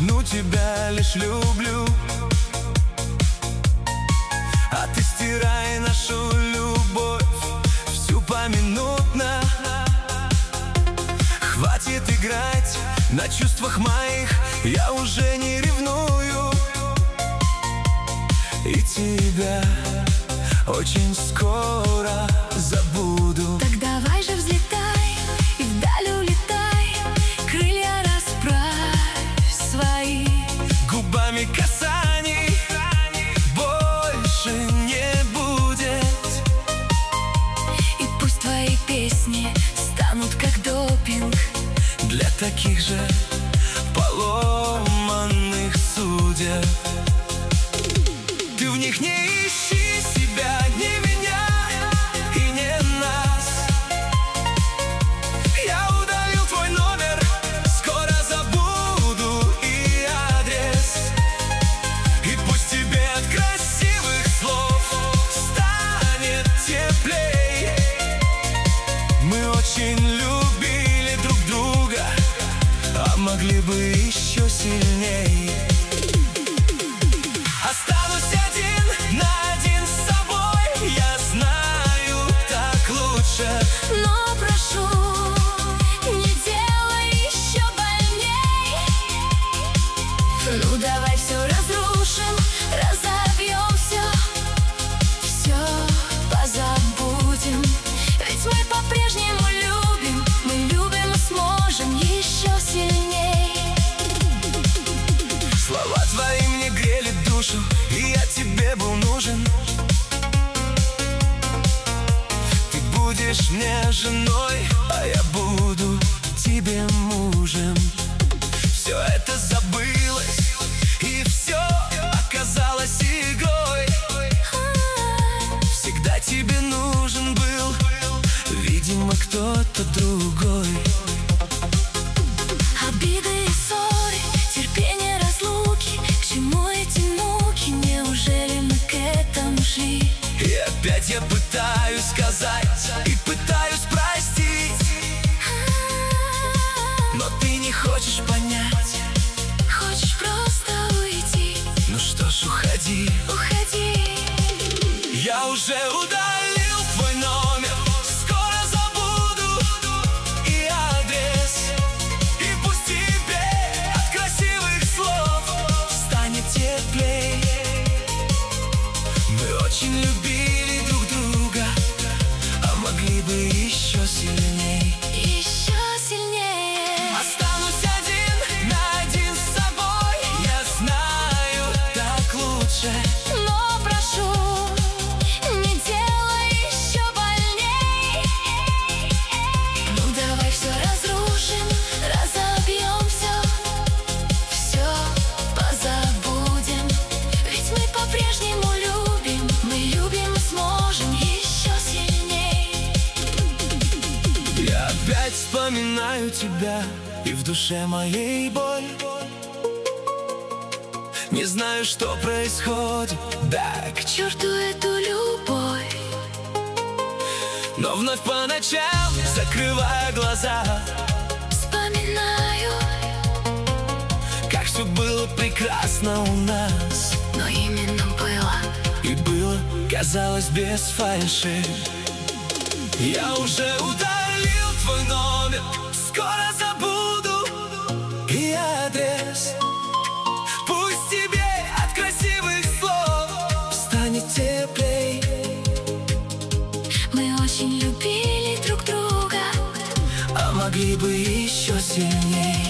одну тебя лишь люблю. А ты стирай нашу любовь всю поминутно. Хватит играть на чувствах моих, я уже не ревную. И тебя очень скоро забуду. Так давай же взлетай и вдаль улетай, крылья расправь свои. Губами касаний больше не будет. И пусть твои песни станут как допинг для таких же поломанных судеб. Ты в них не ищи себя, не меня и не нас. Я удалил твой номер, скоро забуду и адрес. И пусть тебе от красивых слов станет теплей. Мы очень любили друг друга, а могли бы еще сильней. Останусь один на один с собой, я знаю, так лучше. Но прошу, не делай еще больней. Ну давай все разрушим, разобьем все позабудем. Ведь мы по-прежнему любим, мы любим и сможем еще сильней. Слова твои мне грели душу, и я тебе был нужен. Ты будешь мне женой, а я буду тебе мужем. Все это забылось, и все оказалось игрой. Всегда тебе нужен был, видимо, кто-то другой. Обиды и ссоры, терпение разлуки, к чему эти муки? Неужели мы к этому шли? И опять я пытаюсь сказать и пытаюсь простить, но ты не хочешь понять. Хочешь просто уйти? Ну что ж, уходи. Уходи. Я уже удалил твой номер, скоро забуду и адрес. И пусть тебе от красивых слов станет теплей. Мы очень любили друг друга, а могли бы еще сильней. Еще сильнее. Останусь один на один с собой, я знаю, так лучше. Но прошу, не делай еще больней. Ну давай все разрушим, разобьем все позабудем. Ведь мы по-прежнему любим, мы любим и сможем еще сильней. Я опять вспоминаю тебя, и в душе моей боль. Не знаю, что происходит, да, К черту эту любовь. но вновь по ночам, закрывая глаза, Вспоминаю, как все было прекрасно у нас. но именно было. И было, казалось, без фальши. Я уже удалил твой номер, скоро забуду и адрес. Пусть тебе от красивых слов станет теплей. Мы очень любили друг друга, А могли бы еще сильней.